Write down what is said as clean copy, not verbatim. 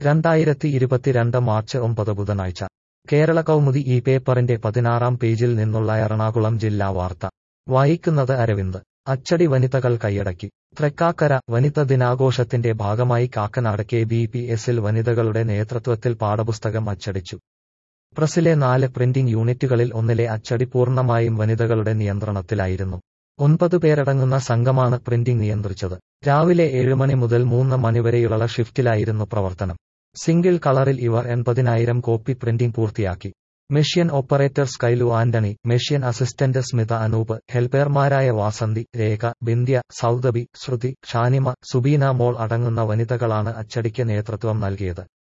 2022 March 9 ബുധനാഴ്ച കേരള കൗമുദി ഈ പേപ്പറിന്റെ 16-ാം പേജിൽ നിന്നുള്ള എറണാകുളം ജില്ലാ വാർത്ത വായിക്കുന്നത് അരവിന്ദ്. അച്ചടി വനിതകൾ കൈയടക്കി. തൃക്കാക്കര. വനിതാ ദിനാഘോഷത്തിന്റെ ഭാഗമായി കാക്കനാട് KBPS-ൽ വനിതകളുടെ നേതൃത്വത്തിൽ പാഠപുസ്തകം അച്ചടിച്ചു. പ്രസിലെ 4 പ്രിന്റിംഗ് യൂണിറ്റുകളിൽ ഒന്നിലെ അച്ചടി പൂർണ്ണമായും വനിതകളുടെ നിയന്ത്രണത്തിലായിരുന്നു. 9 പേരടങ്ങുന്ന സംഘമാണ് പ്രിന്റിംഗ് നിയന്ത്രിച്ചത്. രാവിലെ 7 മണി മുതൽ 3 മണിവരെയുള്ള ഷിഫ്റ്റിലായിരുന്നു പ്രവർത്തനം. സിംഗിൾ കളറിൽ ഇവർ 80,000 കോപ്പി പ്രിന്റിംഗ് പൂർത്തിയാക്കി. മെഷീൻ ഓപ്പറേറ്റർ സ്കൈലു ആന്റണി, മെഷീൻ അസിസ്റ്റന്റ് സ്മിത അനൂപ്, ഹെൽപ്പർമാരായ വാസന്തി, രേഖ, ബിന്ധ്യ, സൗദബി, ശ്രുതി, ഷാനിമ, സുബീന മോൾ അടങ്ങുന്ന വനിതകളാണ് അച്ചടിക്ക് നേതൃത്വം നൽകിയത്.